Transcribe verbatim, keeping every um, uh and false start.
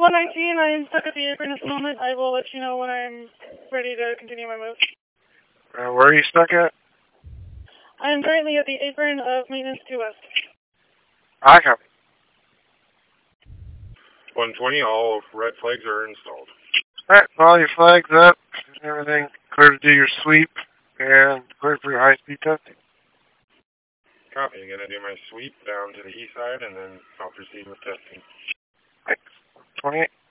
one nineteen, I'm stuck at the apron at the moment. I will let you know when I'm ready to continue my move. Uh, where are you stuck at? I'm currently at the apron of Maintenance two West. I copy. one twenty, all red flags are installed. Alright, all your flags up, everything clear to do your sweep, and clear for your high-speed testing. Copy. I'm going to do my sweep down to the east side, and then I'll proceed with testing. Thanks. twenty-eight.